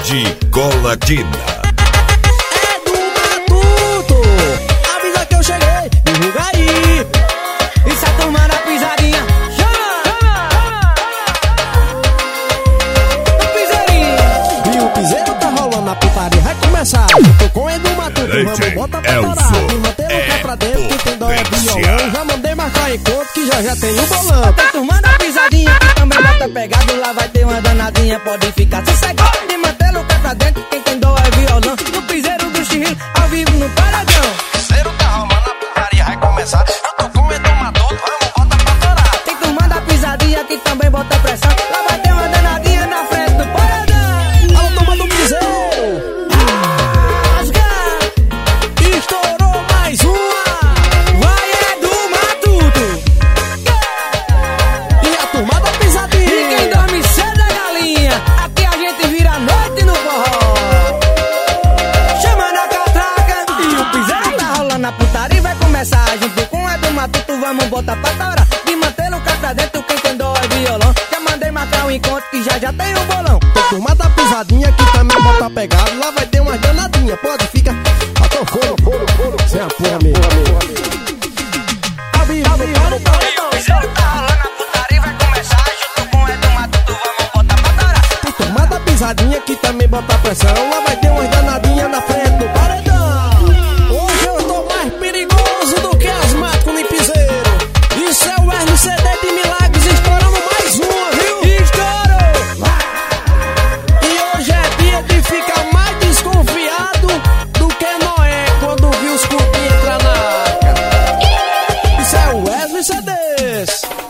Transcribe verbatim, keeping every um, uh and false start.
Rede Colatina. É do Matuto, avisa que eu cheguei, divulgaria. Isso é turma da pisadinha. E o piseiro tá rolando, a putaria vai começar. Tô com o Edu Matuto, vamos botar pra torar. E manter o pé pra dentro, quem tem dó é violão. Já mandei marcar encontro que já já tem o bolão. Tá turma da pisadinha, que também bota pegado. Lá vai ter uma danadinha, pode ficar sossegado. E manter o pé pra dentro, quem tem dó é violão. No piseiro do Chirril, ao vivo no paradão. O piseiro tá rolando, a putaria vai começar. Eu tô com o Edu Matuto, vamos botar pra torar. Tem turma da pisadinha, que também bota pressão. Lá vai ter uma danadinha na frente do paradão. Alô, turma do piseiro. Estourou mais uma. Vai é do Matuto. E a turma da pisadinha. E quem dorme cedo é galinha. Aqui a gente vira a noite no forró. Chama na catraca. E o piseiro tá rolando, a putaria vai começar. A gente com é do Matuto, vamos botar pra torar. De manter o cá pra dentro, quem tem dó é violão. Já mandei marcar um encontro que já já tem o bolão. Tem turma da pisadinha que também bota pegado. Lá vai ter umas danadinhas, pode ficar. Até o fogo, fogo, fogo. Sem a porra mesmo. E o piseiro tá rolando, a putaria vai começar. Junto com o Edu Matuto, vamos botar pra torar. Tem turma da pisadinha que também bota pressão. Lá vai ter umas danadinhas na frente do paredão. Hoje eu tô mais perigoso do que asmático nem piseiro. Isso é o R C D de Milagres, estourando mais uma, viu? Estourou! E hoje é dia de ficar mais desconfiado do que Noé quando viu os cupim entrar na arca. Isso é o Wesley C Ds.